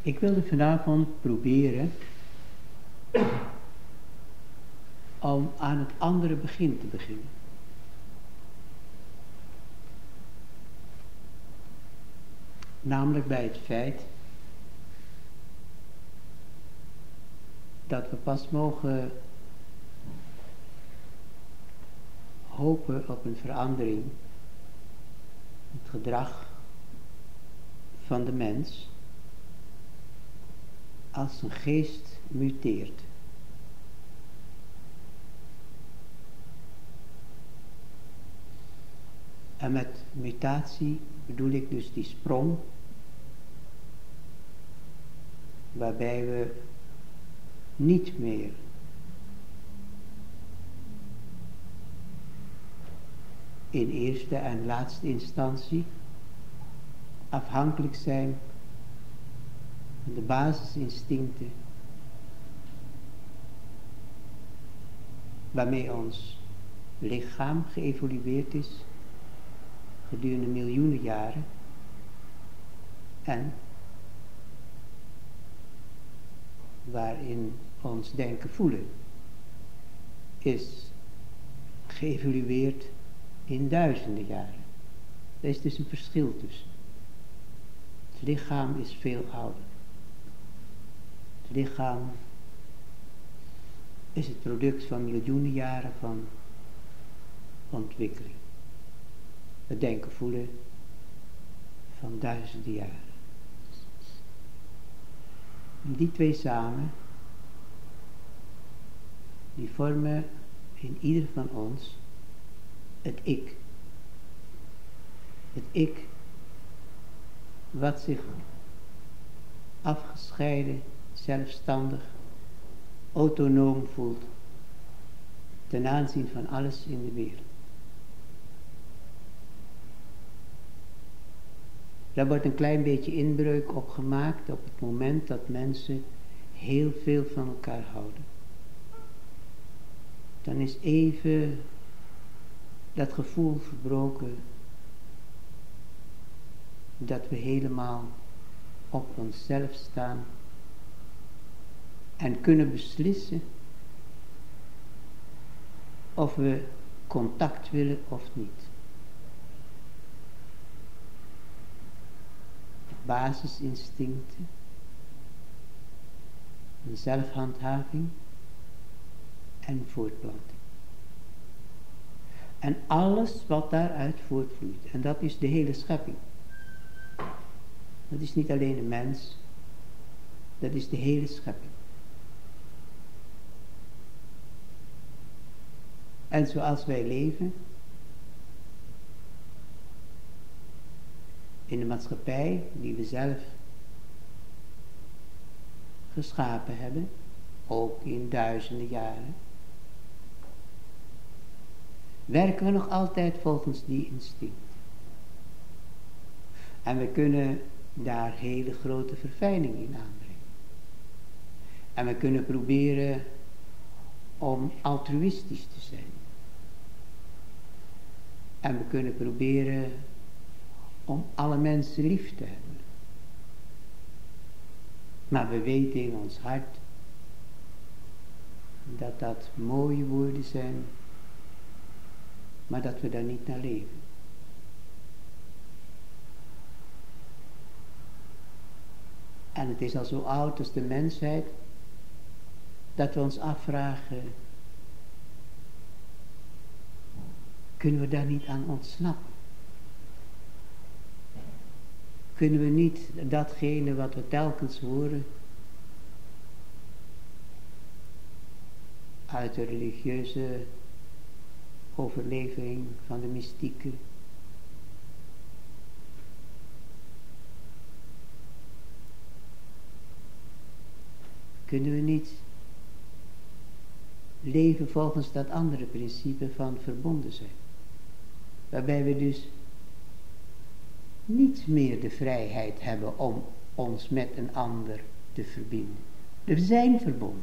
Ik wilde vanavond proberen om aan het andere begin te beginnen. Namelijk bij het feit dat we pas mogen hopen op een verandering in het gedrag van de mens als zijn geest muteert. En met mutatie bedoel ik dus die sprong waarbij we niet meer in eerste en laatste instantie afhankelijk zijn van de basisinstincten waarmee ons lichaam geëvolueerd is gedurende miljoenen jaren en waarin ons denken voelen is geëvolueerd in duizenden jaren. Er is dus een verschil tussen. Het lichaam is veel ouder. Het lichaam is het product van miljoenen jaren van ontwikkeling. Het denken voelen van duizenden jaren. En die twee samen, die vormen in ieder van ons het ik. Het ik wat zich afgescheiden, zelfstandig, autonoom voelt ten aanzien van alles in de wereld. Daar wordt een klein beetje inbreuk op gemaakt op het moment dat mensen heel veel van elkaar houden. Dan is even dat gevoel verbroken dat we helemaal op onszelf staan en kunnen beslissen of we contact willen of niet. Basisinstincten, zelfhandhaving en voortplanting. En alles wat daaruit voortvloeit. En dat is de hele schepping. Dat is niet alleen een mens. Dat is de hele schepping. En zoals wij leven in de maatschappij die we zelf geschapen hebben, ook in duizenden jaren, werken we nog altijd volgens die instinct. En we kunnen daar hele grote verfijning in aanbrengen. En we kunnen proberen om altruïstisch te zijn. En we kunnen proberen om alle mensen lief te hebben. Maar we weten in ons hart dat dat mooie woorden zijn, maar dat we daar niet naar leven. En het is al zo oud als de mensheid, dat we ons afvragen, kunnen we daar niet aan ontsnappen? Kunnen we niet datgene wat we telkens horen uit de religieuze overlevering van de mystieken, kunnen we niet leven volgens dat andere principe van verbonden zijn, waarbij we dus niet meer de vrijheid hebben om ons met een ander te verbinden. We zijn verbonden.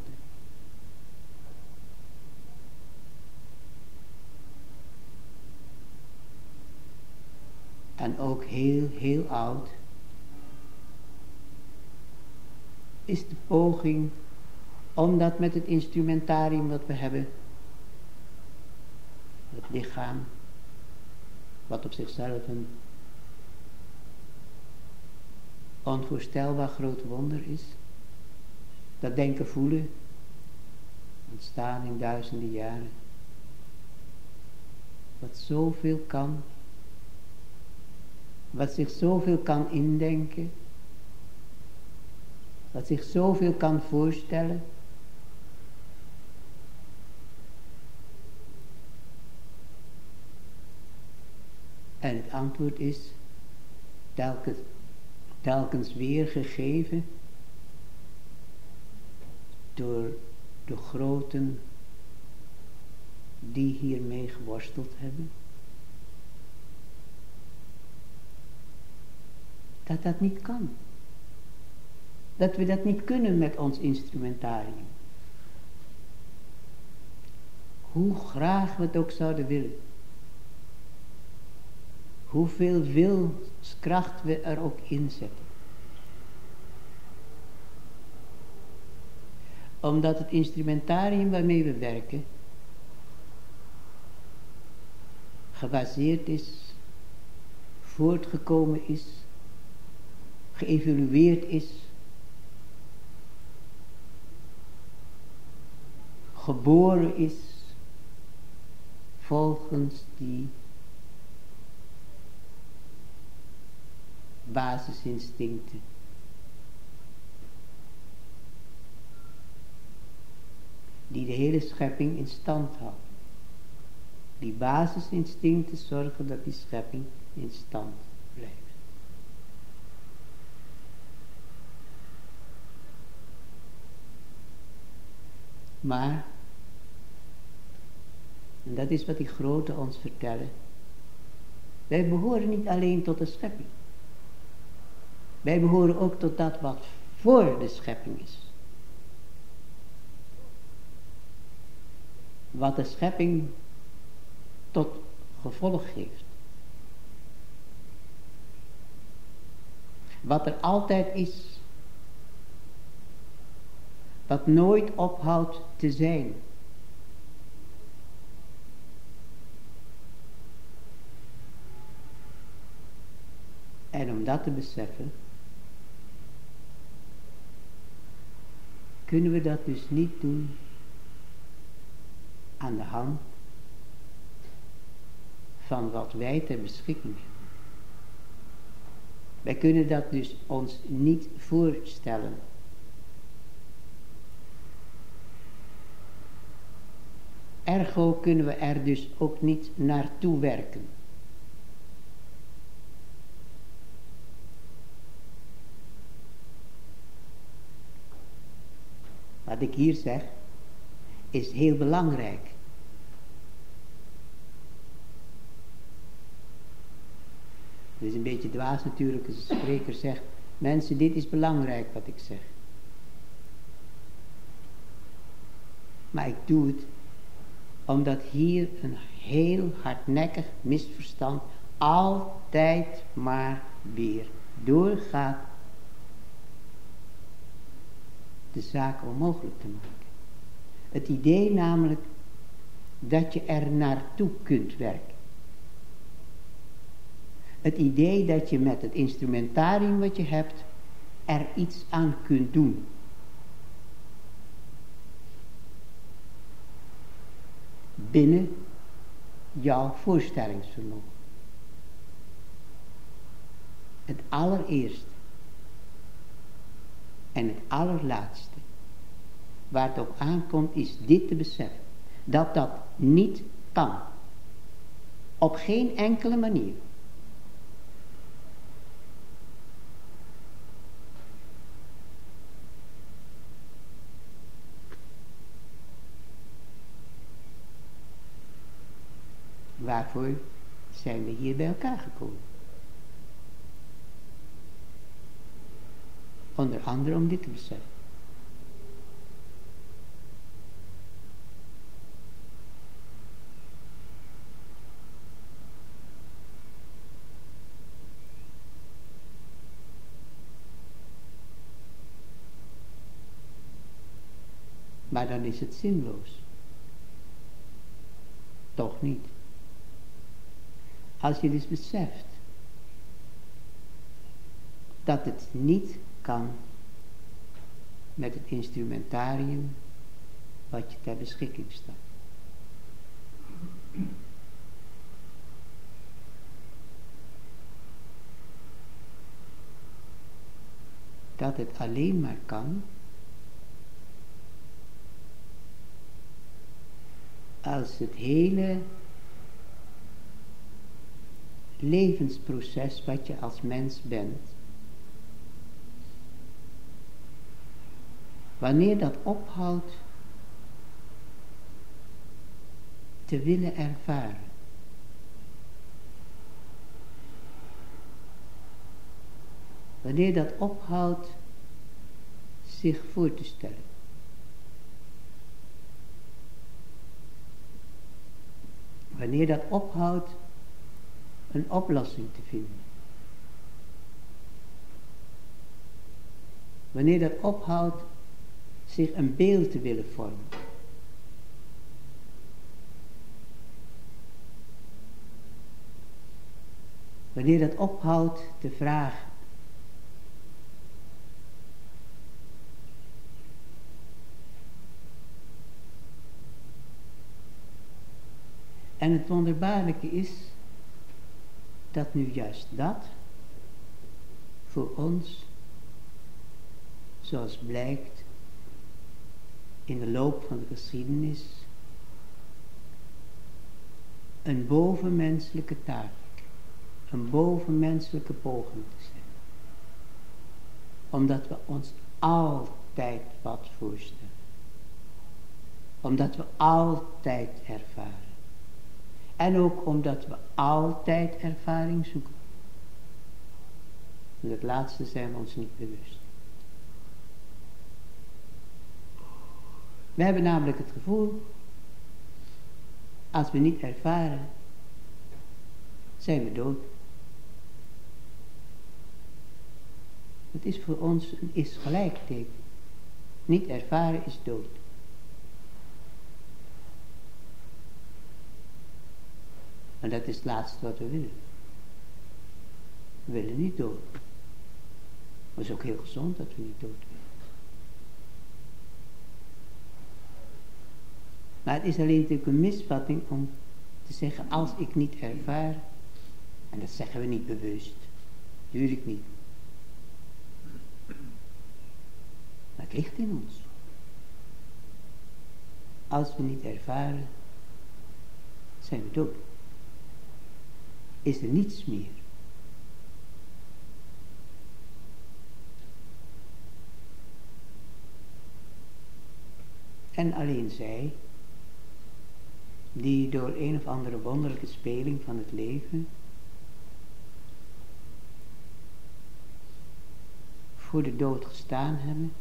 En ook heel, heel oud is de poging om dat met het instrumentarium wat we hebben, het lichaam, wat op zichzelf een onvoorstelbaar groot wonder is, dat denken voelen, ontstaan in duizenden jaren, wat zoveel kan, wat zich zoveel kan indenken, wat zich zoveel kan voorstellen. En het antwoord is telkens weer gegeven door de groten die hiermee geworsteld hebben. Dat dat niet kan. Dat we dat niet kunnen met ons instrumentarium. Hoe graag we het ook zouden willen. Hoeveel wilskracht we er ook inzetten. Omdat het instrumentarium waarmee we werken gebaseerd is, voortgekomen is, geëvolueerd is, geboren is volgens die basisinstincten. Die de hele schepping in stand houden. Die basisinstincten zorgen dat die schepping in stand blijft. Maar, en dat is wat die groten ons vertellen, wij behoren niet alleen tot de schepping. Wij behoren ook tot dat wat voor de schepping is. Wat de schepping tot gevolg heeft. Wat er altijd is. Wat nooit ophoudt te zijn. En om dat te beseffen, kunnen we dat dus niet doen aan de hand van wat wij ter beschikking hebben. Wij kunnen dat dus ons niet voorstellen. Ergo kunnen we er dus ook niet naartoe werken. Wat ik hier zeg, is heel belangrijk. Het is een beetje dwaas natuurlijk als een spreker zegt, mensen, dit is belangrijk wat ik zeg. Maar ik doe het omdat hier een heel hardnekkig misverstand altijd maar weer doorgaat de zaak onmogelijk te maken. Het idee namelijk dat je er naartoe kunt werken. Het idee dat je met het instrumentarium wat je hebt er iets aan kunt doen. Binnen jouw voorstellingsvermogen. Het allereerste en het allerlaatste waar het op aankomt is dit te beseffen. Dat dat niet kan. Op geen enkele manier. Waarvoor zijn we hier bij elkaar gekomen? Onder andere om dit te beseffen. Maar dan is het zinloos. Toch niet. Als je dus beseft dat het niet kan met het instrumentarium wat je ter beschikking staat. Dat het alleen maar kan als het hele levensproces wat je als mens bent, wanneer dat ophoudt te willen ervaren. Wanneer dat ophoudt zich voor te stellen. Wanneer dat ophoudt een oplossing te vinden. Wanneer dat ophoudt zich een beeld te willen vormen. Wanneer dat ophoudt te vragen. En het wonderbaarlijke is dat nu juist dat voor ons, zoals blijkt in de loop van de geschiedenis, een bovenmenselijke taak, een bovenmenselijke poging te zijn. Omdat we ons altijd wat voorstellen. Omdat we altijd ervaren. En ook omdat we altijd ervaring zoeken. En dat laatste zijn we ons niet bewust. We hebben namelijk het gevoel, als we niet ervaren, zijn we dood. Het is voor ons een is gelijkteken. Niet ervaren is dood. En dat is het laatste wat we willen. We willen niet dood. Maar het is ook heel gezond dat we niet dood willen. Maar het is alleen natuurlijk een misvatting om te zeggen, als ik niet ervaar, en dat zeggen we niet bewust, natuurlijk niet. Maar het ligt in ons. Als we niet ervaren, zijn we dood. Is er niets meer. En alleen zij, die door een of andere wonderlijke speling van het leven voor de dood gestaan hebben,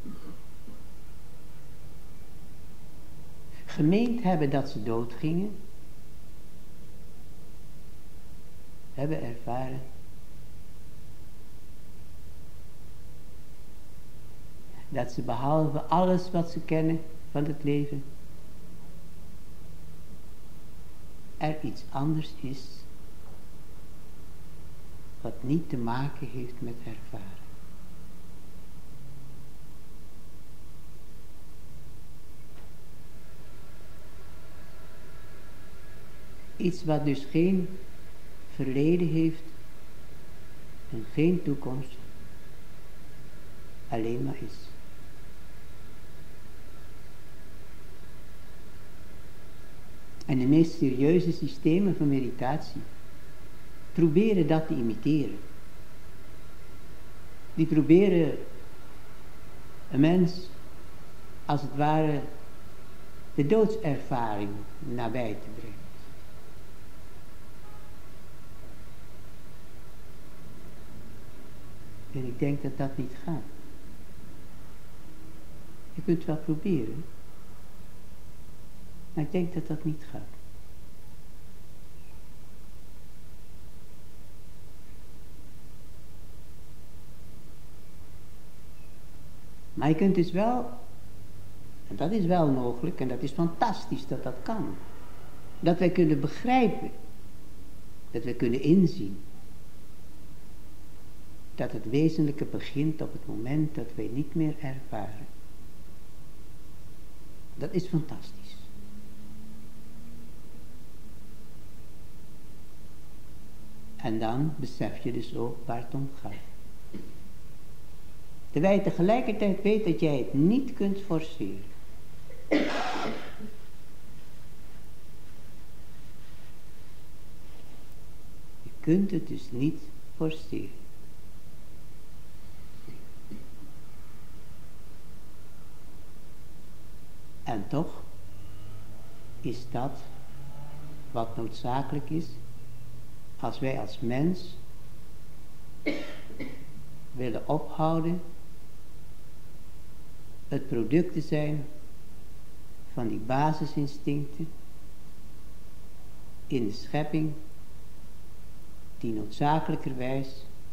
gemeend hebben dat ze dood gingen, hebben ervaren dat ze behalve alles wat ze kennen van het leven, er iets anders is wat niet te maken heeft met ervaren. Iets wat dus geen verleden heeft en geen toekomst, alleen maar is. En de meest serieuze systemen van meditatie proberen dat te imiteren. Die proberen een mens als het ware de doodservaring nabij te brengen. En ik denk dat dat niet gaat. Je kunt het wel proberen. Maar ik denk dat dat niet gaat. Maar je kunt dus wel En dat is wel mogelijk en dat is fantastisch dat dat kan. Dat wij kunnen begrijpen, dat wij kunnen inzien, dat het wezenlijke begint op het moment dat wij niet meer ervaren. Dat is fantastisch. En dan besef je dus ook waar het om gaat. Terwijl je tegelijkertijd weet dat jij het niet kunt forceren. Je kunt het dus niet forceren. En toch is dat wat noodzakelijk is als wij als mens willen ophouden het product te zijn van die basisinstincten in de schepping die noodzakelijkerwijs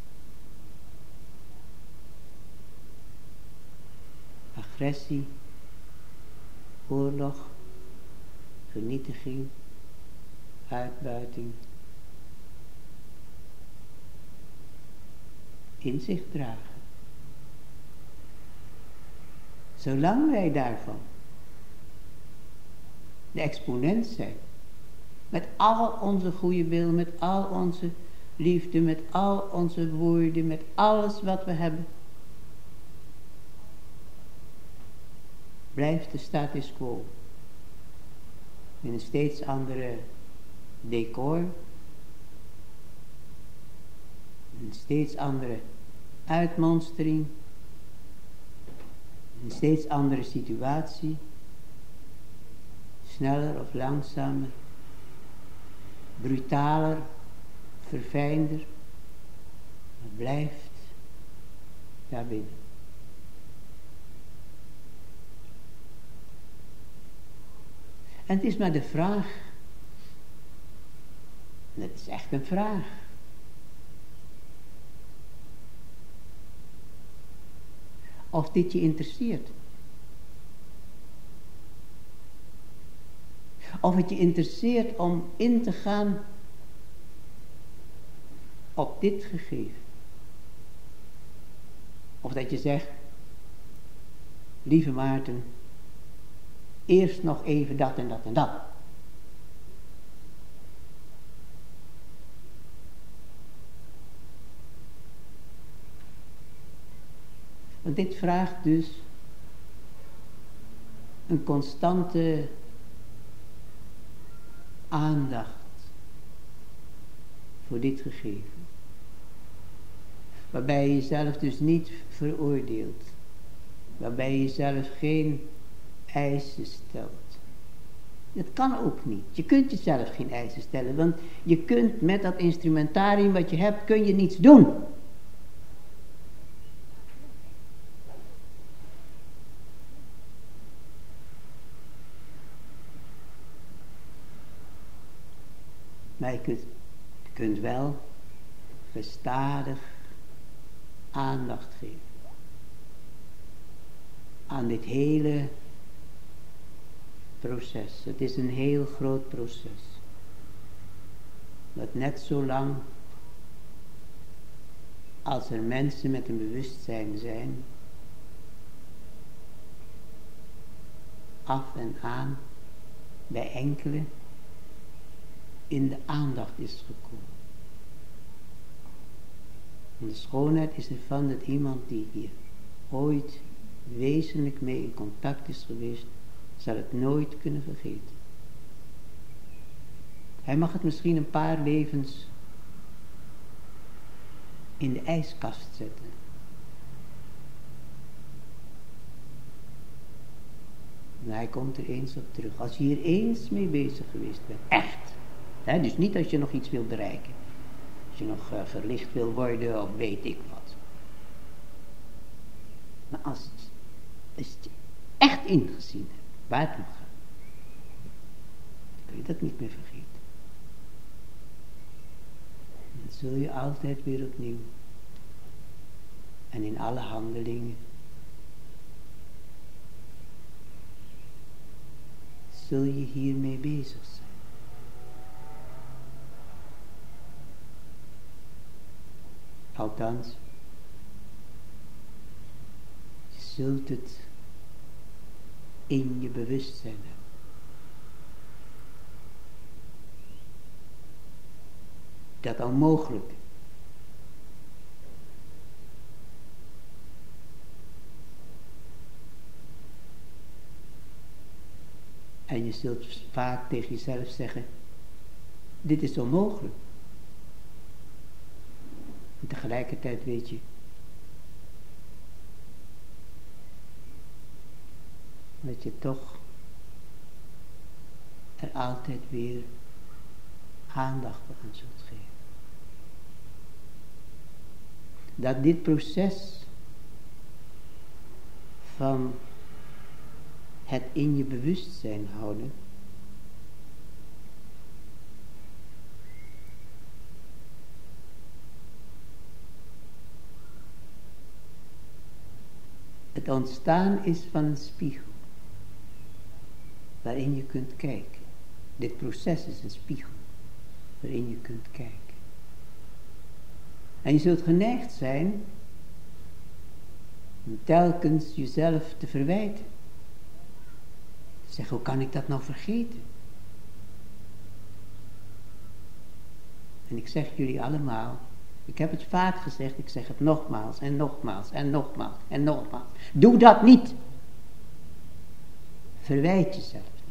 agressie, oorlog, vernietiging, uitbuiting in zich dragen. Zolang wij daarvan de exponent zijn, met al onze goede wil, met al onze liefde, met al onze woorden, met alles wat we hebben, blijft de status quo. In een steeds andere decor, een steeds andere uitmonstering, een steeds andere situatie, sneller of langzamer, brutaler, verfijnder, het blijft daarbinnen. En het is maar de vraag, en het is echt een vraag, of dit je interesseert. Of het je interesseert om in te gaan op dit gegeven. Of dat je zegt, lieve Maarten, eerst nog even dat en dat en dat. Want dit vraagt dus een constante aandacht voor dit gegeven. Waarbij je jezelf dus niet veroordeelt. Waarbij je jezelf geen eisen stelt. Dat kan ook niet. Je kunt jezelf geen eisen stellen. Want je kunt met dat instrumentarium wat je hebt, kun je niets doen. Maar je kunt wel gestadig aandacht geven aan dit hele proces. Het is een heel groot proces. Dat net zo lang als er mensen met een bewustzijn zijn, af en aan bij enkele in de aandacht is gekomen. En de schoonheid is ervan dat iemand die hier ooit wezenlijk mee in contact is geweest, zal het nooit kunnen vergeten. Hij mag het misschien een paar levens in de ijskast zetten. Maar hij komt er eens op terug. Als je hier eens mee bezig geweest bent, echt. Hè, dus niet als je nog iets wil bereiken. Als je nog verlicht wil worden of weet ik wat. Maar als je echt ingezien hebt waar het om gaat, kun je dat niet meer vergeten. Dat zul je altijd weer opnieuw. En in alle handelingen zul je hiermee bezig zijn. Althans, je zult het in je bewustzijn hebben. Dat onmogelijk. En je zult vaak tegen jezelf zeggen, dit is onmogelijk. En tegelijkertijd weet je, dat je toch er altijd weer aandacht aan zult geven. Dat dit proces van het in je bewustzijn houden het ontstaan is van een spiegel waarin je kunt kijken. Dit proces is een spiegel waarin je kunt kijken. En je zult geneigd zijn om telkens jezelf te verwijten. Zeg, hoe kan ik dat nou vergeten? En ik zeg jullie allemaal, ik heb het vaak gezegd, ik zeg het nogmaals en nogmaals en nogmaals en nogmaals. Doe dat niet. Verwijt jezelf niet.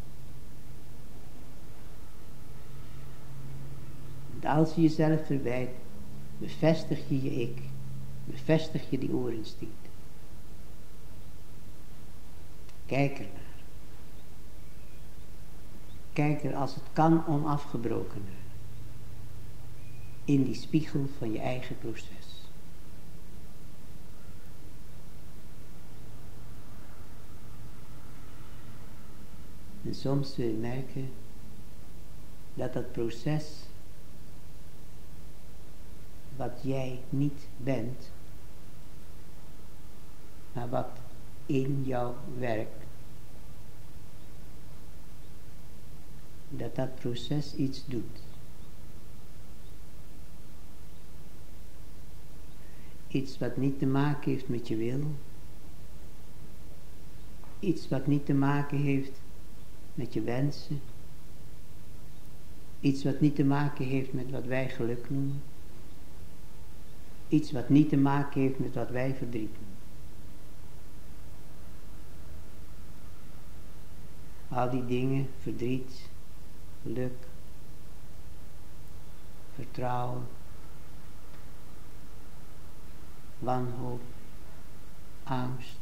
Want als je jezelf verwijt, bevestig je je ik. Bevestig je die oerinstinct. Kijk ernaar. Kijk er als het kan onafgebroken naar. In die spiegel van je eigen proces. En soms zul je merken dat dat proces wat jij niet bent, maar wat in jou werkt, dat dat proces iets doet. Iets wat niet te maken heeft met je wil. Iets wat niet te maken heeft met je wensen. Iets wat niet te maken heeft met wat wij geluk noemen. Iets wat niet te maken heeft met wat wij verdriet noemen. Al die dingen, verdriet, geluk, vertrouwen, wanhoop, angst,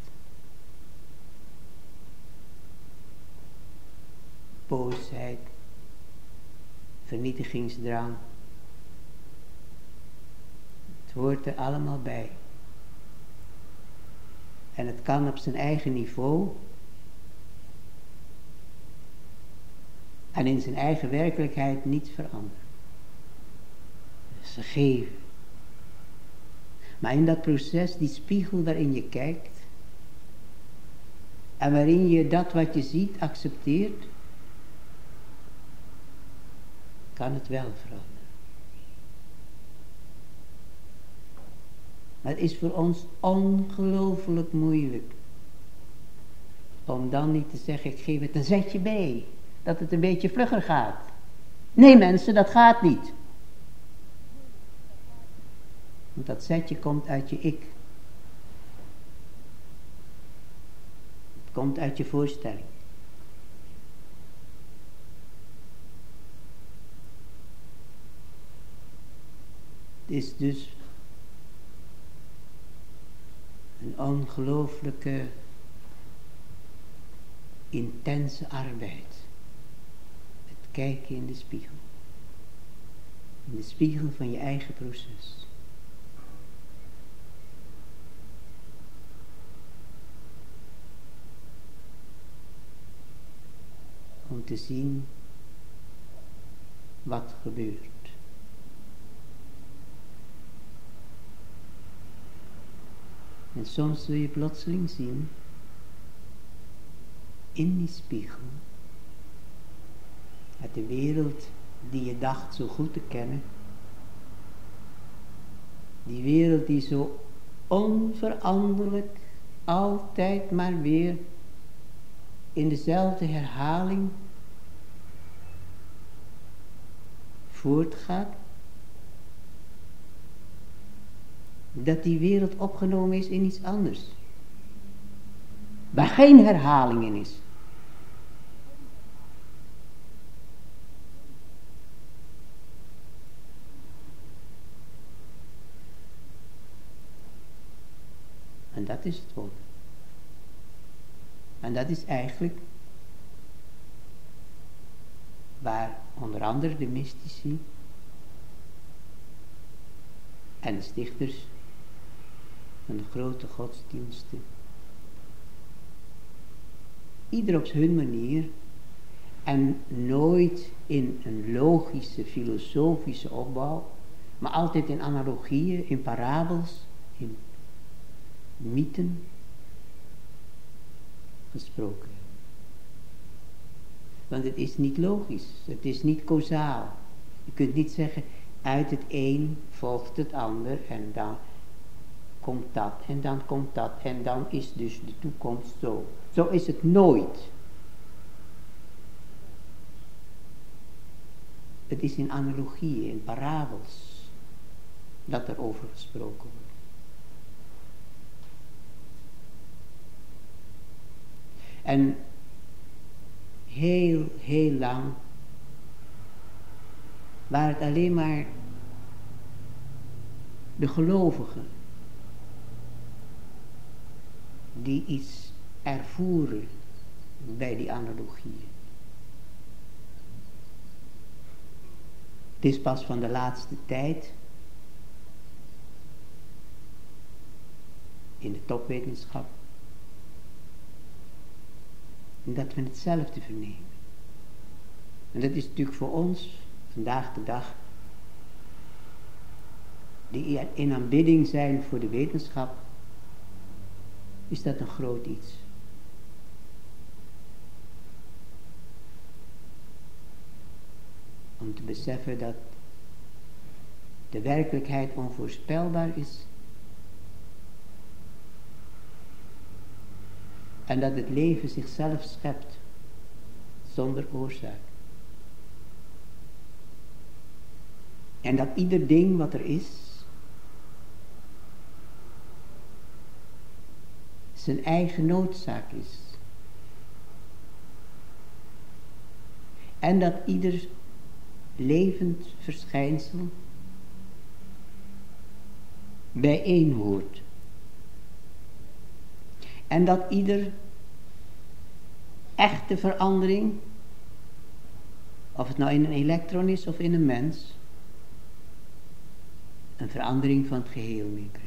boosheid, vernietigingsdrang. Het hoort er allemaal bij. En het kan op zijn eigen niveau en in zijn eigen werkelijkheid niet veranderen. Dat is gegeven. Maar in dat proces, die spiegel waarin je kijkt en waarin je dat wat je ziet accepteert, kan het wel veranderen. Maar het is voor ons ongelooflijk moeilijk om dan niet te zeggen, ik geef het een zetje bij, dat het een beetje vlugger gaat. Nee mensen, dat gaat niet. Want dat zetje komt uit je ik. Het komt uit je voorstelling. Het is dus een ongelooflijke, intense arbeid. Het kijken in de spiegel. In de spiegel van je eigen proces. Om te zien wat gebeurt. En soms zul je plotseling zien, in die spiegel, Uit de wereld die je dacht zo goed te kennen. Die wereld die zo onveranderlijk altijd maar weer in dezelfde herhaling voortgaat. Dat die wereld opgenomen is in iets anders. Waar geen herhaling in is. En dat is het wonder. En dat is eigenlijk waar onder andere de mystici en de stichters van de grote godsdiensten, ieder op hun manier en nooit in een logische, filosofische opbouw, maar altijd in analogieën, in parabels, in mythen gesproken. Want het is niet logisch, het is niet causaal. Je kunt niet zeggen, uit het een volgt het ander en dan komt dat en dan komt dat en dan is dus de toekomst zo. Zo is het nooit. Het is in analogieën, in parabels, dat er over gesproken wordt. En heel, heel lang waren het alleen maar de gelovigen die iets ervoeren bij die analogieën. Het is pas van de laatste tijd in de topwetenschap dat we hetzelfde vernemen. En dat is natuurlijk voor ons, vandaag de dag, die in aanbidding zijn voor de wetenschap, is dat een groot iets. Om te beseffen dat de werkelijkheid onvoorspelbaar is. En dat het leven zichzelf schept, zonder oorzaak. En dat ieder ding wat er is, zijn eigen noodzaak is. En dat ieder levend verschijnsel bijeen hoort. En dat ieder echte verandering, of het nou in een elektron is of in een mens, een verandering van het geheel meebrengt.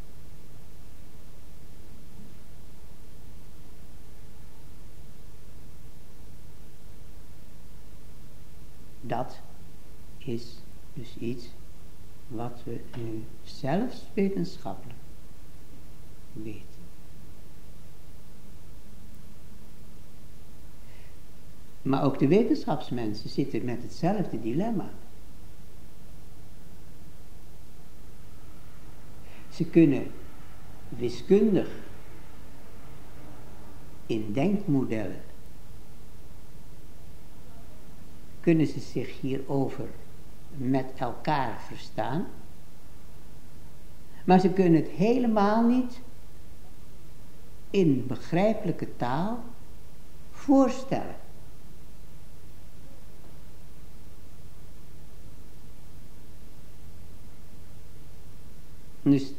Dat is dus iets wat we nu zelfs wetenschappelijk weten. Maar ook de wetenschapsmensen zitten met hetzelfde dilemma. Ze kunnen wiskundig in denkmodellen kunnen ze zich hierover met elkaar verstaan, maar ze kunnen het helemaal niet in begrijpelijke taal voorstellen. Dus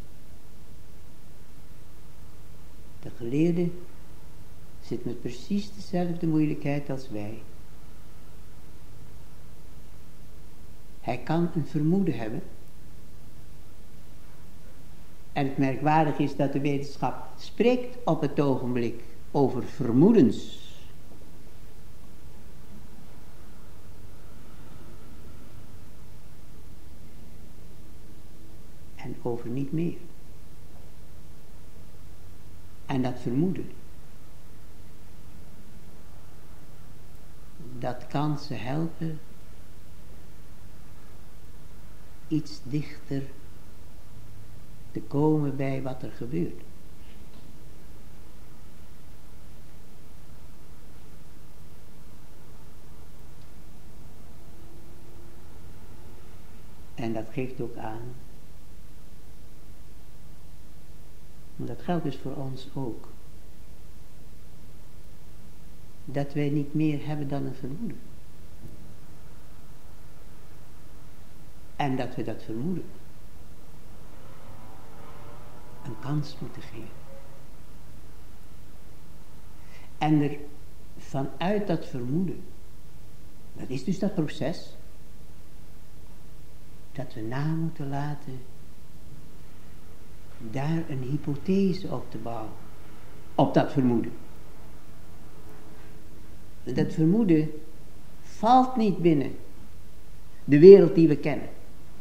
de geleerde zit met precies dezelfde moeilijkheid als wij. Hij kan een vermoeden hebben. En het merkwaardige is dat de wetenschap spreekt op het ogenblik over vermoedens. En over niet meer. En dat vermoeden, dat kan ze helpen iets dichter te komen bij wat er gebeurt. En dat geeft ook aan, maar dat geldt dus voor ons ook, dat wij niet meer hebben dan een vermoeden. En dat we dat vermoeden een kans moeten geven. En er vanuit dat vermoeden, dat is dus dat proces, dat we na moeten laten daar een hypothese op te bouwen. Op dat vermoeden. En dat vermoeden valt niet binnen de wereld die we kennen.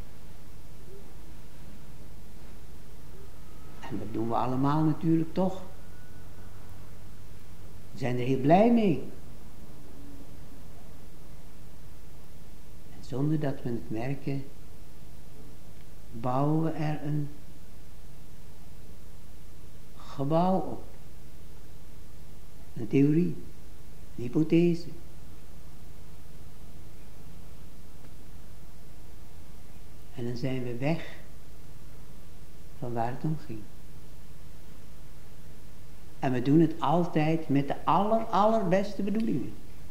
En dat doen we allemaal natuurlijk toch. We zijn er heel blij mee. En zonder dat we het merken, bouwen we er een gebouw op. Een theorie, een hypothese. En dan zijn we weg van waar het om ging. En we doen het altijd met de allerbeste bedoelingen.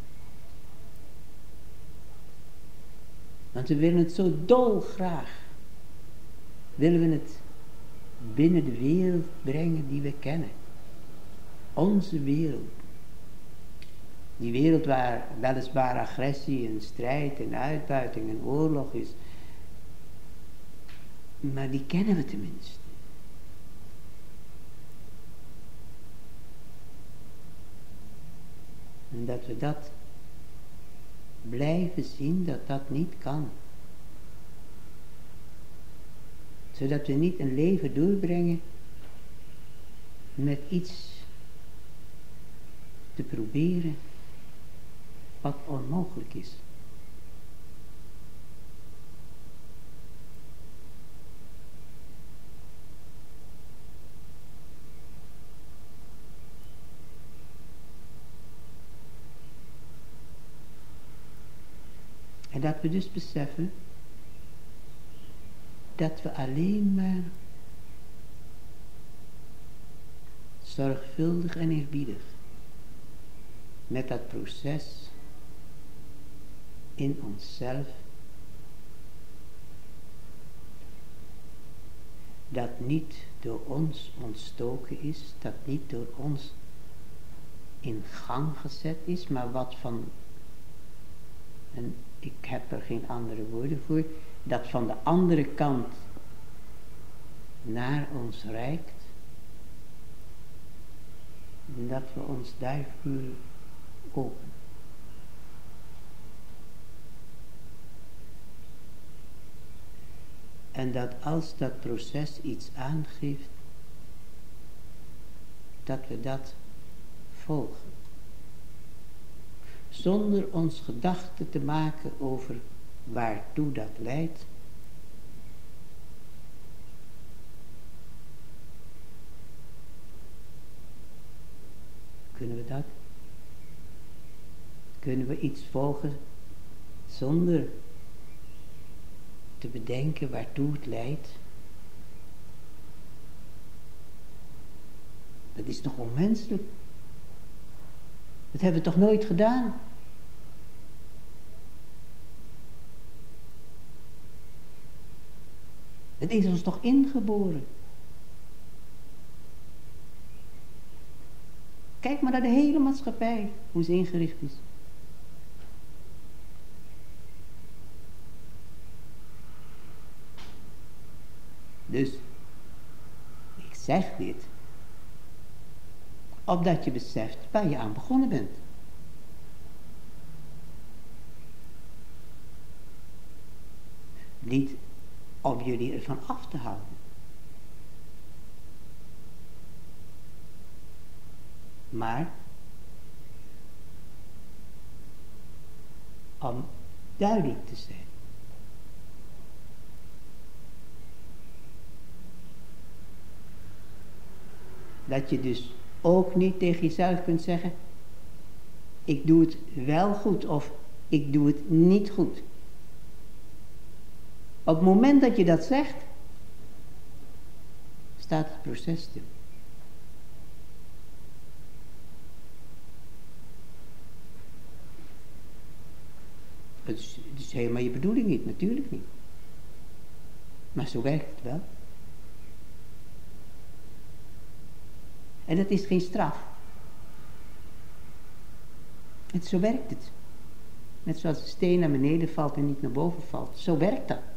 Want we willen het zo dolgraag. Willen we het binnen de wereld brengen die we kennen. Onze wereld. Die wereld waar weliswaar agressie en strijd en uitbuiting en oorlog is. Maar die kennen we tenminste. En dat we dat blijven zien, dat dat niet kan. Zodat we niet een leven doorbrengen met iets te proberen wat onmogelijk is. En dat we dus beseffen dat we alleen maar zorgvuldig en eerbiedig met dat proces in onszelf, dat niet door ons ontstoken is, dat niet door ons in gang gezet is, maar wat van, en ik heb er geen andere woorden voor, dat van de andere kant naar ons reikt, en dat we ons daarvoor openen. En dat als dat proces iets aangeeft, dat we dat volgen. Zonder ons gedachten te maken over waartoe dat leidt. Kunnen we dat? Kunnen we iets volgen zonder te bedenken waartoe het leidt? Dat is toch onmenselijk? Dat hebben we toch nooit gedaan? Het is ons toch ingeboren? Kijk maar naar de hele maatschappij, hoe ze ingericht is. Dus, ik zeg dit, opdat je beseft waar je aan begonnen bent. Niet om jullie ervan af te houden. Maar om duidelijk te zijn. Dat je dus ook niet tegen jezelf kunt zeggen, ik doe het wel goed of ik doe het niet goed. Op het moment dat je dat zegt, staat het proces stil. Het is helemaal je bedoeling niet, natuurlijk niet. Maar zo werkt het wel. En dat is geen straf. Zo werkt het. Net zoals een steen naar beneden valt en niet naar boven valt. Zo werkt dat.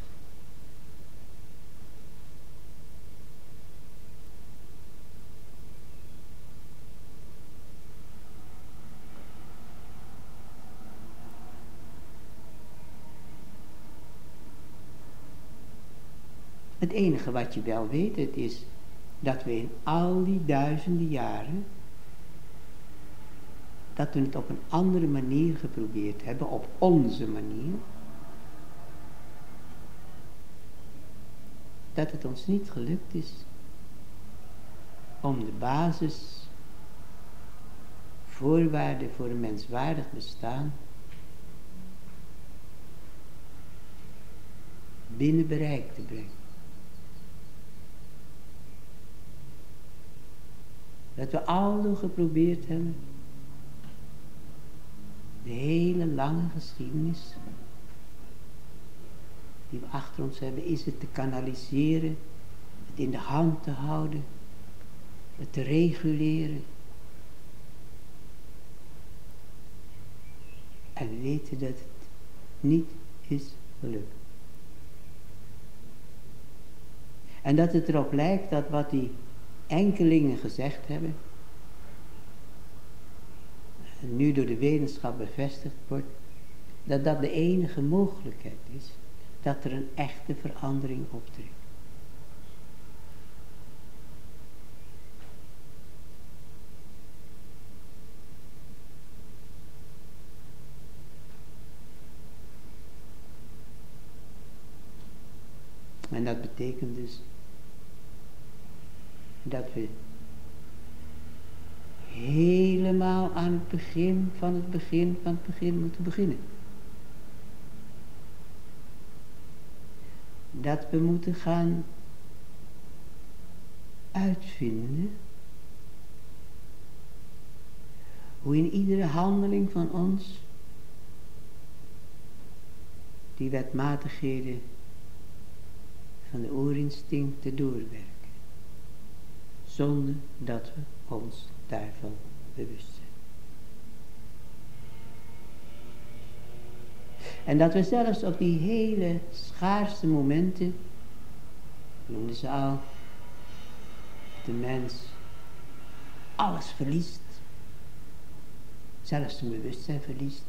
Het enige wat je wel weet, het is dat we in al die duizenden jaren, dat we het op een andere manier geprobeerd hebben, op onze manier, dat het ons niet gelukt is om de basis, voorwaarden voor een menswaardig bestaan, binnen bereik te brengen. Dat we aldoor geprobeerd hebben, de hele lange geschiedenis die we achter ons hebben, is het te kanaliseren, het in de hand te houden, het te reguleren. En we weten dat het niet is gelukt. En dat het erop lijkt dat wat die enkelingen gezegd hebben, en nu door de wetenschap bevestigd wordt, dat dat de enige mogelijkheid is, dat er een echte verandering optreedt. En dat betekent dus dat we helemaal aan het begin van het begin moeten beginnen. Dat we moeten gaan uitvinden hoe in iedere handeling van ons die wetmatigheden van de oerinstincten doorwerken, zonder dat we ons daarvan bewust zijn. En dat we zelfs op die hele schaarse momenten, noemden ze al, de mens alles verliest, zelfs zijn bewustzijn verliest,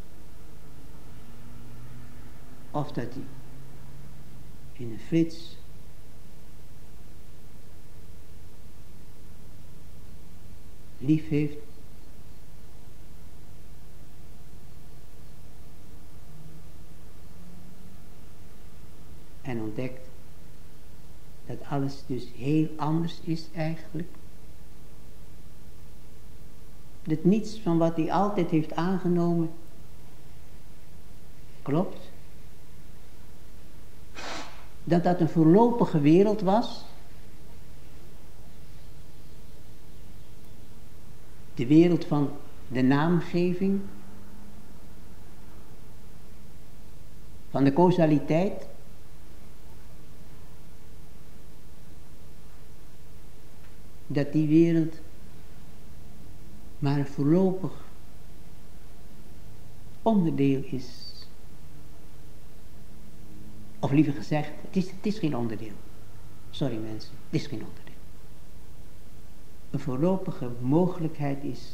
of dat hij in een flits lief heeft, en ontdekt dat alles dus heel anders is eigenlijk. Dat niets van wat hij altijd heeft aangenomen klopt. Dat dat een voorlopige wereld was. De wereld van de naamgeving. Van de causaliteit. Dat die wereld maar een voorlopig onderdeel is. Of liever gezegd, het is geen onderdeel. Sorry mensen, het is geen onderdeel. Een voorlopige mogelijkheid is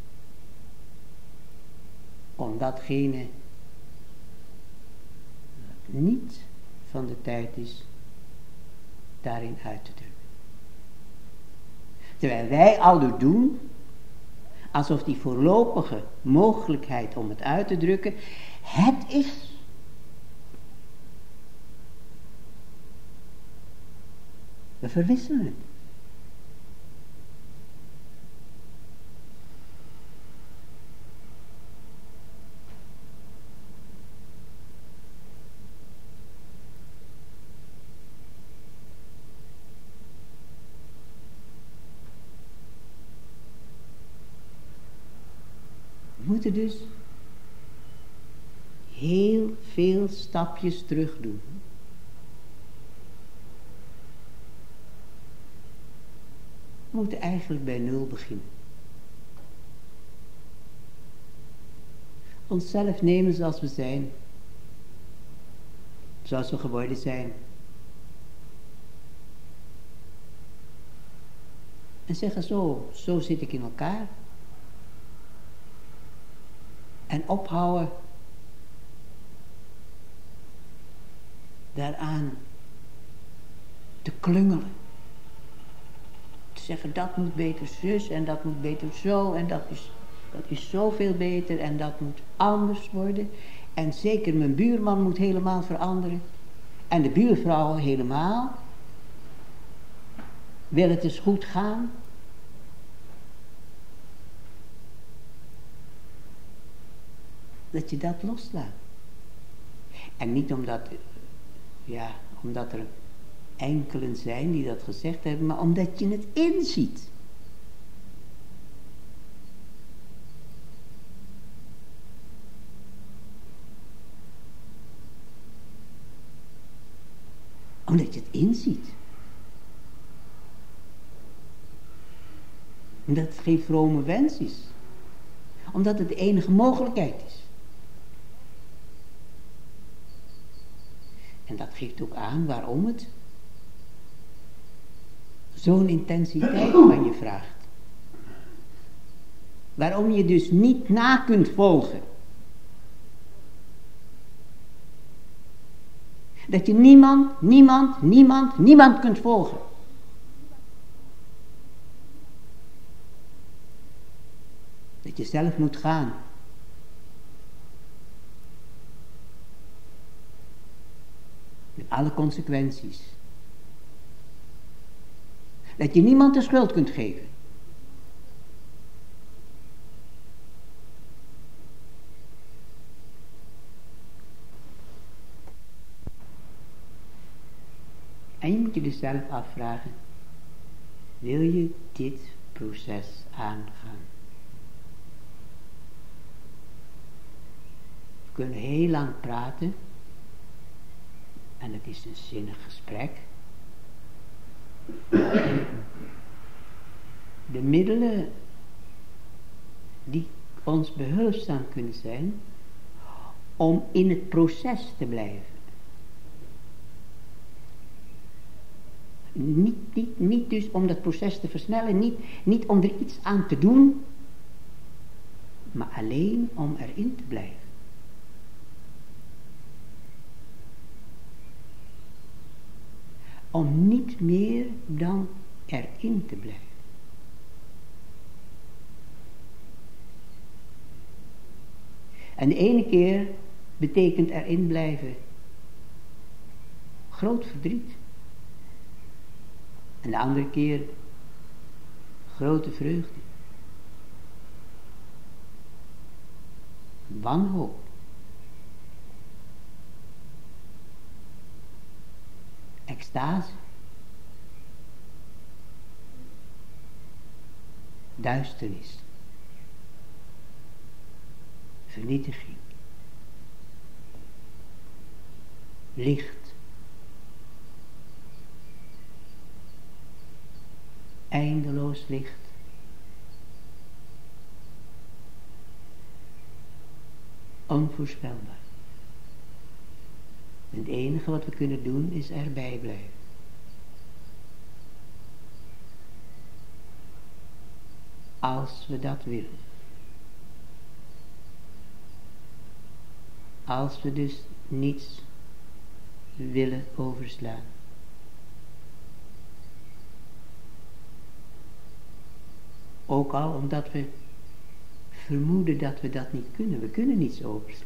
om datgene wat niet van de tijd is, daarin uit te drukken. Terwijl wij aldoor doen alsof die voorlopige mogelijkheid om het uit te drukken, het is. We verwisselen het. We moeten dus heel veel stapjes terug doen. We moeten eigenlijk bij nul beginnen. Onszelf nemen zoals we zijn. Zoals we geworden zijn. En zeggen zo zit ik in elkaar. En ophouden daaraan te klungelen. Te zeggen dat moet beter zus en dat moet beter zo en dat is zoveel beter en dat moet anders worden. En zeker mijn buurman moet helemaal veranderen. En de buurvrouw helemaal. Wil het eens goed gaan? Dat je dat loslaat. En niet omdat er enkelen zijn die dat gezegd hebben, maar omdat je het inziet. Omdat je het inziet. Omdat het geen vrome wens is. Omdat het de enige mogelijkheid is. En dat geeft ook aan waarom het zo'n intensiteit van je vraagt. Waarom je dus niet na kunt volgen. Dat je niemand kunt volgen. Dat je zelf moet gaan. Met alle consequenties. Dat je niemand de schuld kunt geven. En je moet je dus zelf afvragen. Wil je dit proces aangaan? We kunnen heel lang praten. En het is een zinnig gesprek. De middelen die ons behulpzaam kunnen zijn om in het proces te blijven. Niet dus om dat proces te versnellen, niet om er iets aan te doen, maar alleen om erin te blijven. Om niet meer dan erin te blijven. En de ene keer betekent erin blijven groot verdriet. En de andere keer grote vreugde. Wanhoop. Extase. Duisternis. Vernietiging. Licht. Eindeloos licht. Onvoorspelbaar. En het enige wat we kunnen doen is erbij blijven. Als we dat willen. Als we dus niets willen overslaan. Ook al omdat we vermoeden dat we dat niet kunnen. We kunnen niets overslaan.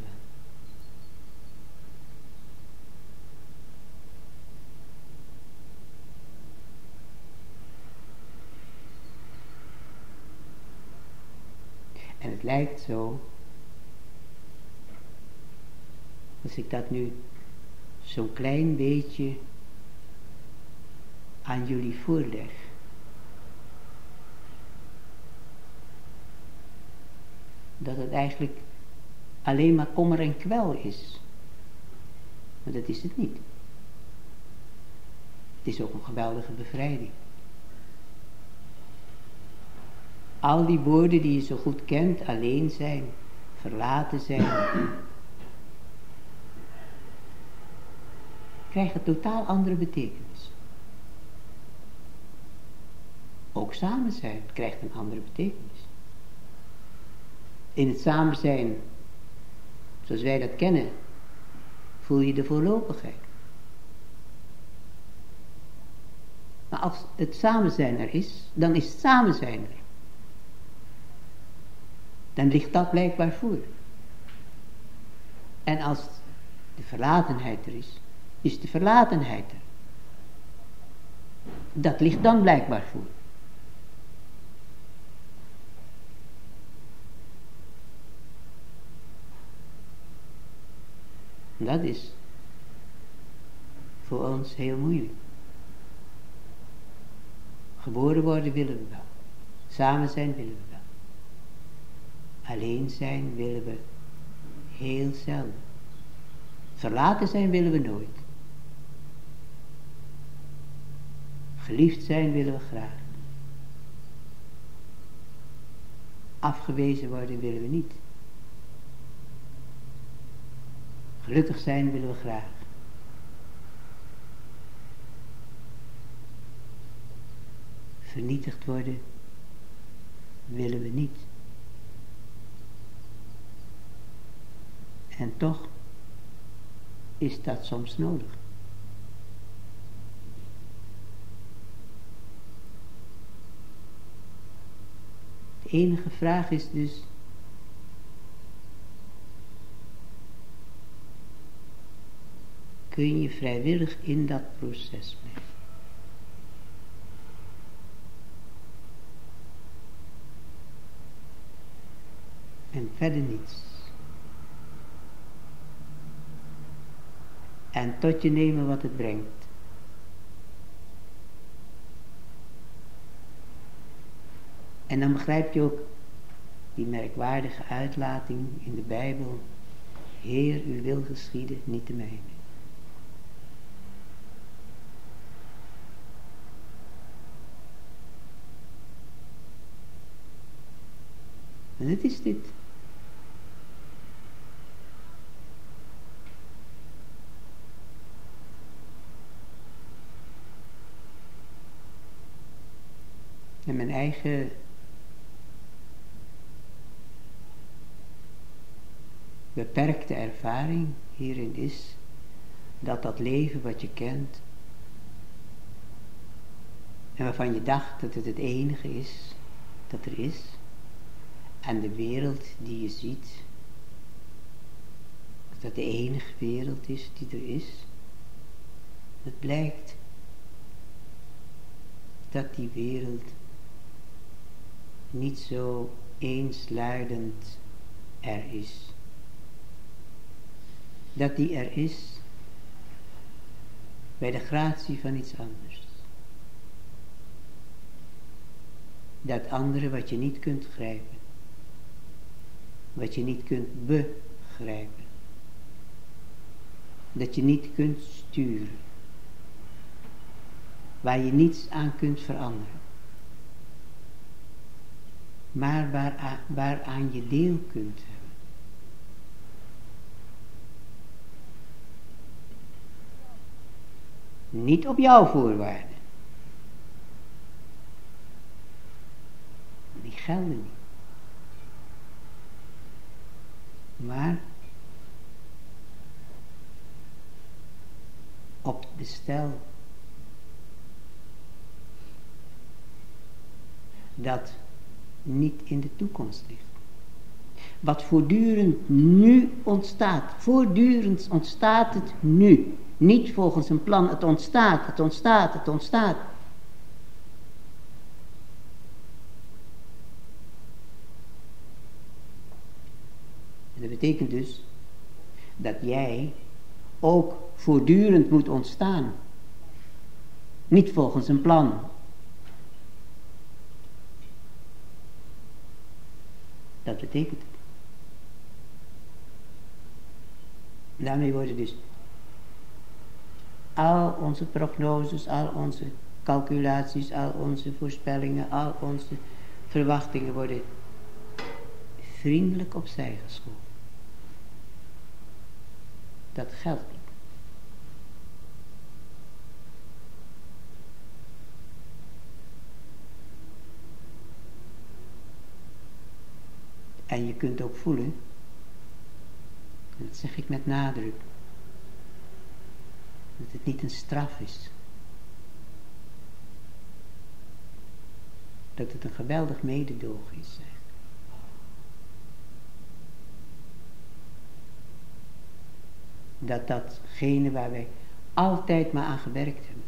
En het lijkt zo, als ik dat nu zo'n klein beetje aan jullie voorleg, dat het eigenlijk alleen maar kommer en kwel is. Maar dat is het niet. Het is ook een geweldige bevrijding. Al die woorden die je zo goed kent, alleen zijn, verlaten zijn, krijgen totaal andere betekenis. Ook samen zijn krijgt een andere betekenis. In het samen zijn, zoals wij dat kennen, voel je de voorlopigheid. Maar als het samen zijn er is, dan is het samen zijn er. Dan ligt dat blijkbaar voor. En als de verlatenheid er is, is de verlatenheid er. Dat ligt dan blijkbaar voor. Dat is voor ons heel moeilijk. Geboren worden willen we wel. Samen zijn willen we wel. Alleen zijn willen we heel zelden. Verlaten zijn willen we nooit. Geliefd zijn willen we graag. Afgewezen worden willen we niet. Gelukkig zijn willen we graag. Vernietigd worden willen we niet. En toch is dat soms nodig. De enige vraag is dus, kun je vrijwillig in dat proces blijven? En verder niets. En tot je nemen wat het brengt. En dan begrijp je ook die merkwaardige uitlating in de Bijbel. Heer, uw wil geschieden, niet de mijne. En het is dit. En mijn eigen beperkte ervaring hierin is dat dat leven wat je kent en waarvan je dacht dat het enige is dat er is, en de wereld die je ziet, dat dat de enige wereld is die er is, het blijkt dat die wereld niet zo eensluidend er is. Dat die er is bij de gratie van iets anders. Dat andere wat je niet kunt grijpen. Wat je niet kunt begrijpen. Dat je niet kunt sturen. Waar je niets aan kunt veranderen. Maar waaraan je deel kunt hebben. Niet op jouw voorwaarden. Die gelden niet. Maar op het bestel dat niet in de toekomst ligt. wat voortdurend nu ontstaat. Voortdurend ontstaat het nu. Niet volgens een plan, het ontstaat, het ontstaat, het ontstaat. En dat betekent dus dat jij ook voortdurend moet ontstaan. Niet volgens een plan. Dat betekent het. Daarmee worden dus al onze prognoses, al onze calculaties, al onze voorspellingen, al onze verwachtingen worden vriendelijk opzij geschoven. Dat geldt niet. En je kunt ook voelen, dat zeg ik met nadruk, dat het niet een straf is. Dat het een geweldig mededogen is. Datgene waar wij altijd maar aan gewerkt hebben,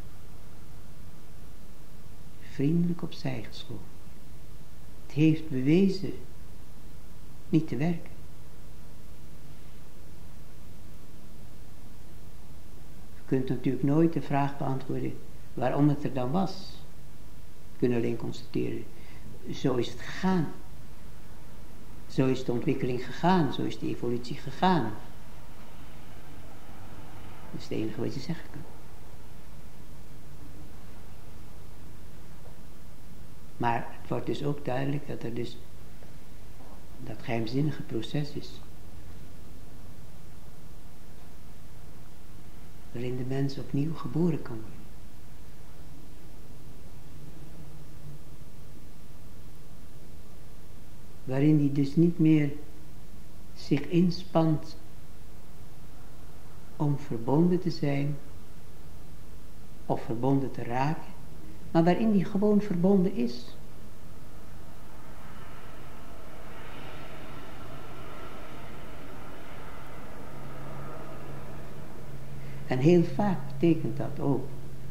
vriendelijk opzij geschoven. Het heeft bewezen niet te werken. Je kunt natuurlijk nooit de vraag beantwoorden waarom het er dan was. We kunnen alleen constateren, zo is het gegaan. Zo is de ontwikkeling gegaan, zo is de evolutie gegaan. Dat is het enige wat je zeggen kan. Maar het wordt dus ook duidelijk dat er dus dat geheimzinnige proces is. Waarin de mens opnieuw geboren kan worden. Waarin die dus niet meer zich inspant om verbonden te zijn of verbonden te raken, maar waarin die gewoon verbonden is. En heel vaak betekent dat ook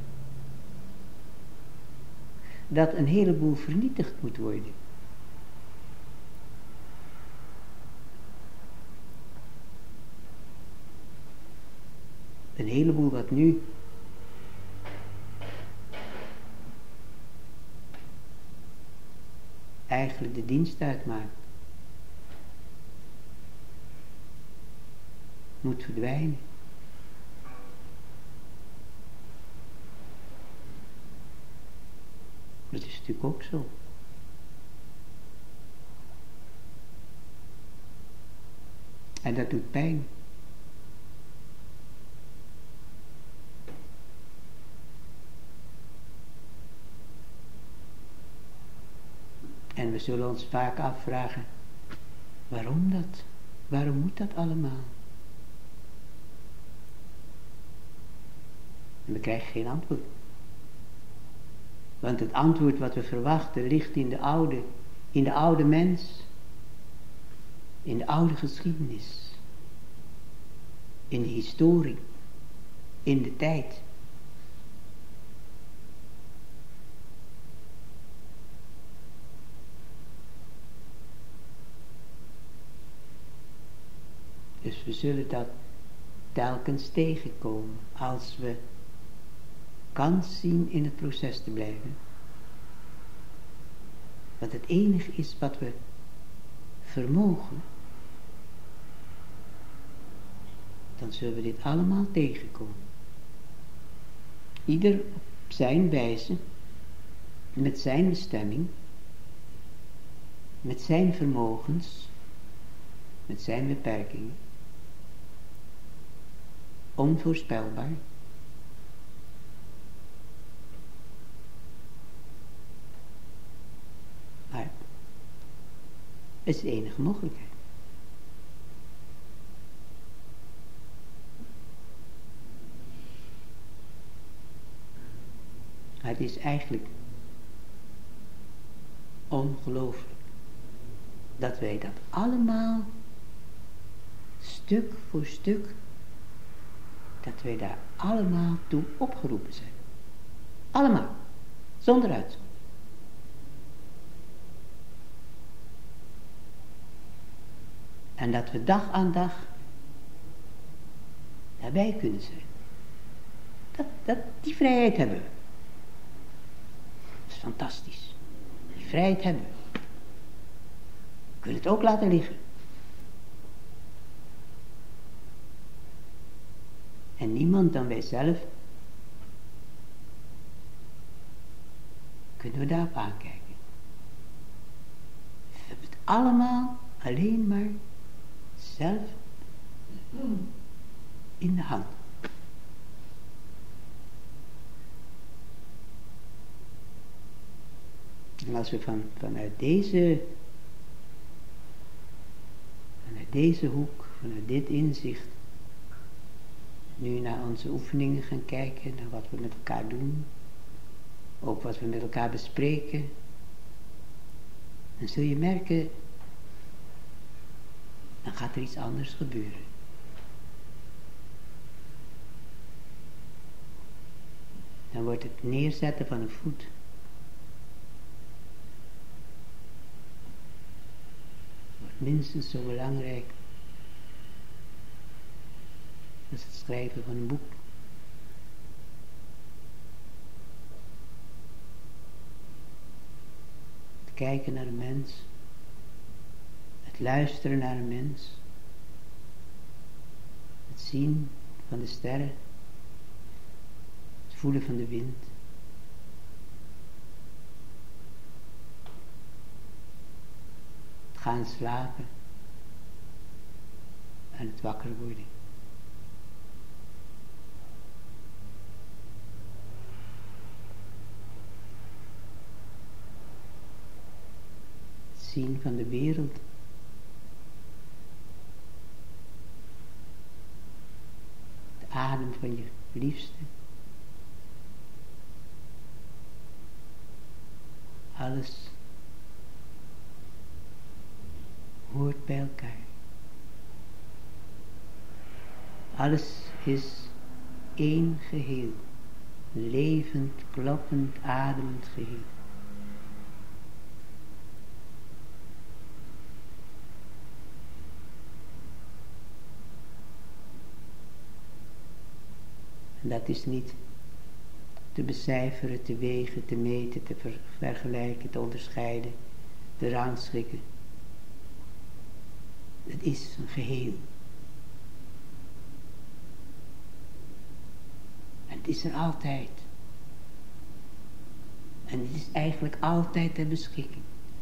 dat een heleboel vernietigd moet worden. Een heleboel wat nu eigenlijk de dienst uitmaakt, moet verdwijnen. Dat is natuurlijk ook zo. En dat doet pijn. En we zullen ons vaak afvragen, waarom dat? Waarom moet dat allemaal? En we krijgen geen antwoord. Want het antwoord wat we verwachten ligt in de oude mens, in de oude geschiedenis, in de historie, in de tijd. Dus we zullen dat telkens tegenkomen als we kans zien in het proces te blijven. Want het enige is wat we vermogen, dan zullen we dit allemaal tegenkomen. Ieder op zijn wijze, met zijn bestemming, met zijn vermogens, met zijn beperkingen. Onvoorspelbaar. Maar het is de enige mogelijkheid. Het is eigenlijk ongelooflijk dat wij dat allemaal, stuk voor stuk, dat wij daar allemaal toe opgeroepen zijn. Allemaal, zonder uitzondering. En dat we dag aan dag daarbij kunnen zijn. Die vrijheid hebben we. Dat is fantastisch. Die vrijheid hebben we. We kunnen het ook laten liggen. En niemand dan wij zelf kunnen we daarop aankijken. We hebben het allemaal alleen maar zelf in de hand. En als we vanuit deze hoek, vanuit dit inzicht, nu naar onze oefeningen gaan kijken, naar wat we met elkaar doen, ook wat we met elkaar bespreken, dan zul je merken, dan gaat er iets anders gebeuren. Dan wordt het neerzetten van een voet wordt minstens zo belangrijk als het schrijven van een boek. Het kijken naar een mens, het luisteren naar een mens, het zien van de sterren, het voelen van de wind. Het gaan slapen en het wakker worden. Het zien van de wereld. De adem van je liefste. Alles hoort bij elkaar. Alles is één geheel. Een levend, kloppend, ademend geheel. En dat is niet te becijferen, te wegen, te meten, te vergelijken, te onderscheiden, te rangschikken. Het is een geheel. En het is er altijd. En het is eigenlijk altijd ter beschikking.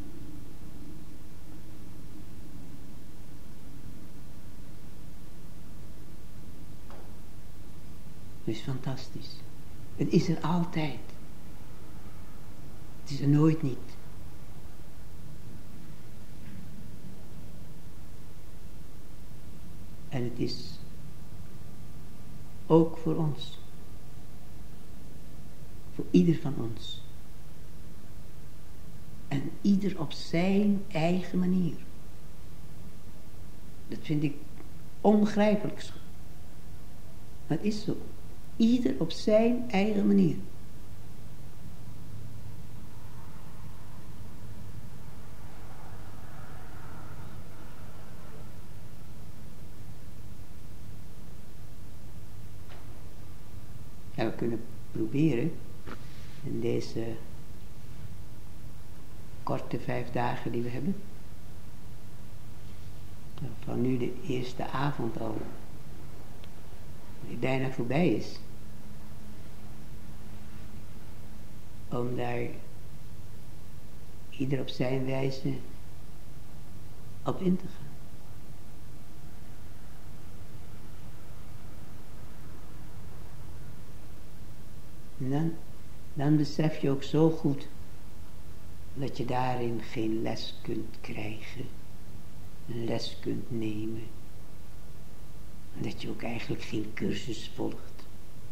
Het is fantastisch. Het is er altijd. Het is er nooit niet. En het is ook voor ons. Voor ieder van ons. En ieder op zijn eigen manier. Dat vind ik onbegrijpelijk. Maar het is zo. Ieder op zijn eigen manier. Ja, we kunnen proberen in deze korte 5 dagen die we hebben, van nu de eerste avond al, die bijna voorbij is, om daar ieder op zijn wijze op in te gaan. En dan besef je ook zo goed dat je daarin geen les kunt krijgen, een les kunt nemen. En dat je ook eigenlijk geen cursus volgt.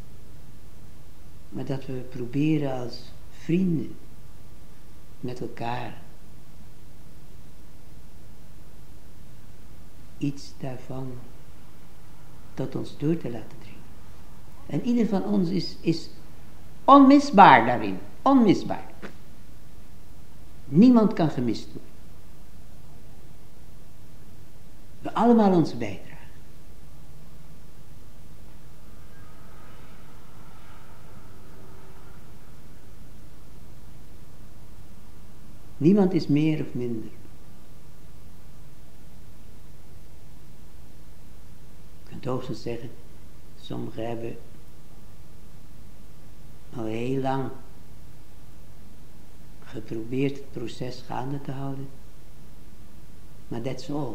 Maar dat we proberen als vrienden met elkaar iets daarvan tot ons door te laten dringen. En ieder van ons is onmisbaar daarin. Onmisbaar. Niemand kan gemist worden. We allemaal onze bijdrage. Niemand is meer of minder. Je kunt hoogstens zeggen, sommigen hebben al heel lang geprobeerd het proces gaande te houden. Maar that's all.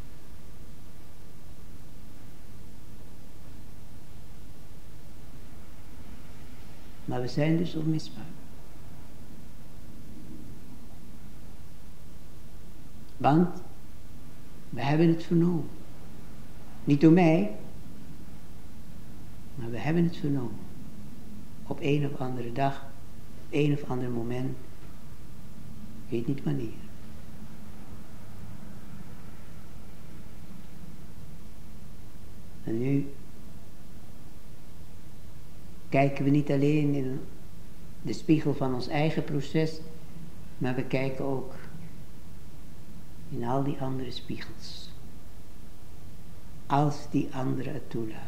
Maar we zijn dus onmisbaar. Want we hebben het vernomen. Niet door mij, maar we hebben het vernomen. Op een of andere dag, op een of ander moment, ik weet niet wanneer. En nu kijken we niet alleen in de spiegel van ons eigen proces, maar we kijken ook in al die andere spiegels. Als die anderen het toelaten.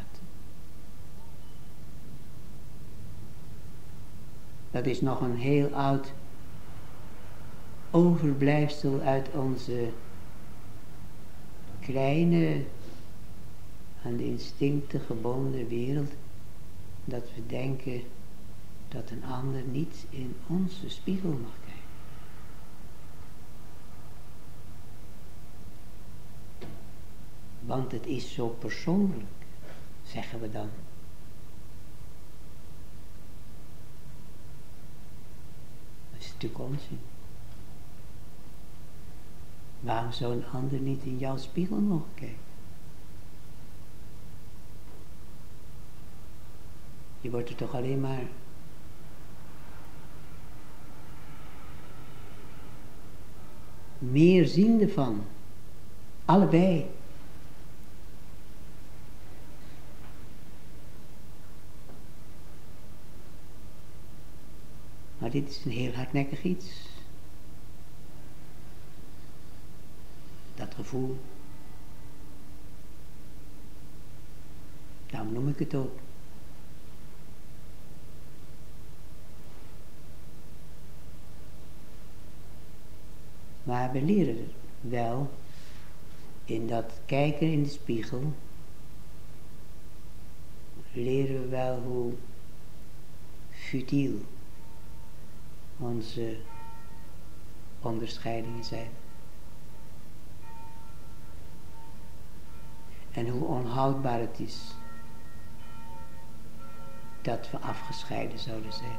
Dat is nog een heel oud overblijfsel uit onze kleine, aan de instincten gebonden wereld, dat we denken dat een ander niet in onze spiegel mag kijken. Want het is zo persoonlijk, zeggen we dan. Dat is natuurlijk onzin. Waarom zou een ander niet in jouw spiegel mogen kijken? Je wordt er toch alleen maar meer ziende van. Allebei. Maar dit is een heel hardnekkig iets. Dat gevoel. Daarom noem ik het ook. Maar we leren wel in dat kijken in de spiegel, leren we wel hoe futiel onze onderscheidingen zijn. En hoe onhoudbaar het is dat we afgescheiden zouden zijn.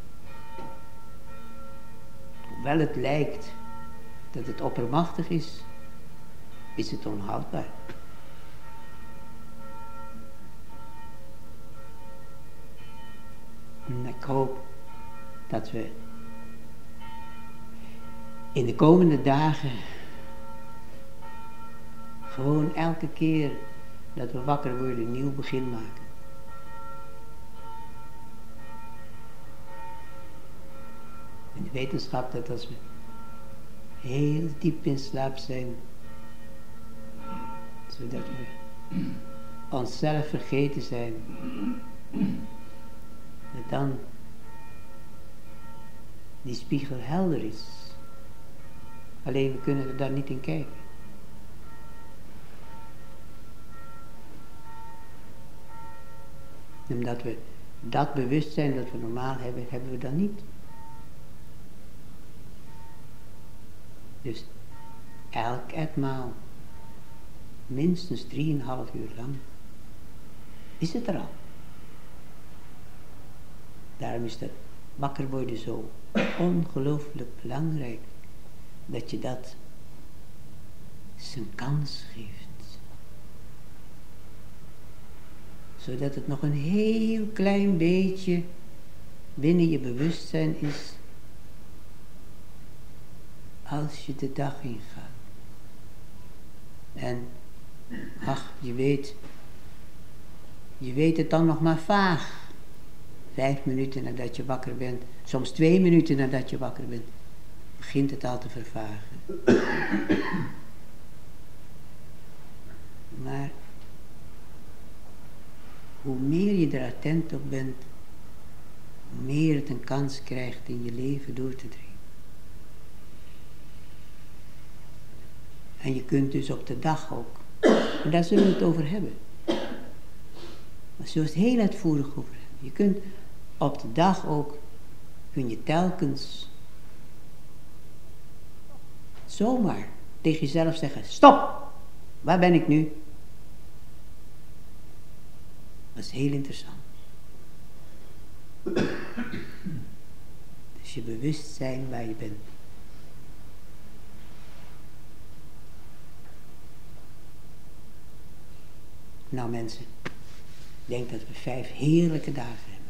Hoewel het lijkt dat het oppermachtig is het onhoudbaar. En ik hoop dat we in de komende dagen gewoon elke keer dat we wakker worden een nieuw begin maken. In de wetenschap dat als we heel diep in slaap zijn, zodat we onszelf vergeten zijn, dat dan die spiegel helder is. Alleen we kunnen er daar niet in kijken. Omdat we dat bewustzijn dat we normaal hebben, hebben we dan niet. Dus elk etmaal, minstens 3,5 uur lang, is het er al. Daarom is dat wakker worden zo ongelooflijk belangrijk, dat je dat zijn kans geeft. Zodat het nog een heel klein beetje binnen je bewustzijn is, als je de dag ingaat. En Ach, je weet het dan nog maar vaag. 5 minuten nadat je wakker bent, soms 2 minuten nadat je wakker bent, begint het al te vervagen. Maar hoe meer je er attent op bent, hoe meer het een kans krijgt in je leven door te dringen. En je kunt dus op de dag ook, en daar zullen we het over hebben. Maar zullen we het heel uitvoerig over hebben. Je kunt op de dag ook, kun je telkens zomaar tegen jezelf zeggen, stop, waar ben ik nu? Dat is heel interessant. Dus je bewust zijn waar je bent. Nou mensen, ik denk dat we 5 heerlijke dagen hebben.